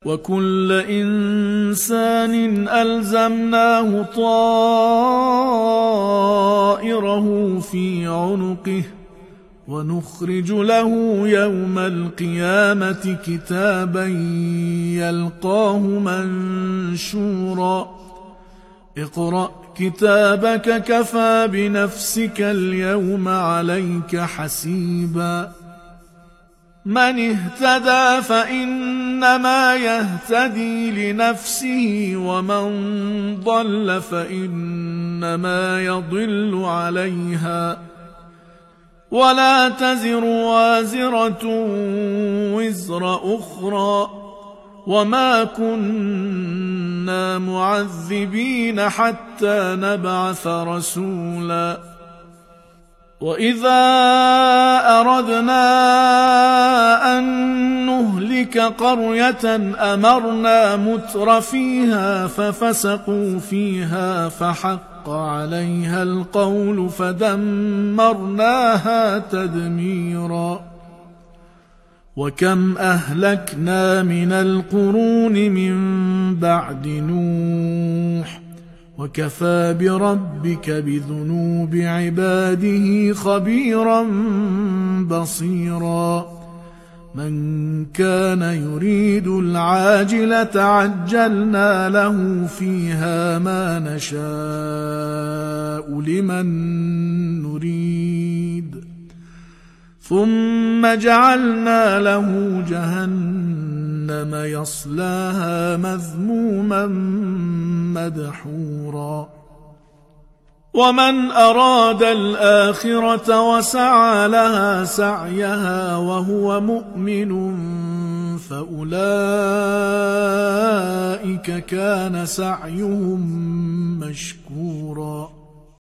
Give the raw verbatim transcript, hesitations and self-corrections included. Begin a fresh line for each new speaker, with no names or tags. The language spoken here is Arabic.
وكل إنسان ألزمناه طائره في عنقه ونخرج له يوم القيامة كتابا يلقاه منشورا اقرأ كتابك كفى بنفسك اليوم عليك حسيبا من اهتدى فإنما يهتدي لنفسه ومن ضل فإنما يضل عليها ولا تزر وازرة وزر أخرى وما كنا معذبين حتى نبعث رسولا وإذا أردنا أن نهلك قرية أمرنا متر فيها ففسقوا فيها فحق عليها القول فدمرناها تدميرا وكم أهلكنا من القرون من بعد نوح وكفى بربك بذنوب عباده خبيرا بصيرا من كان يريد العاجلة عجلنا له فيها ما نشاء لمن نريد ثم جعلنا له جهنم يصلاها مذموما مدحورا ومن أراد الآخرة وسعى لها سعيها وهو مؤمن فأولئك كان سعيهم مشكورا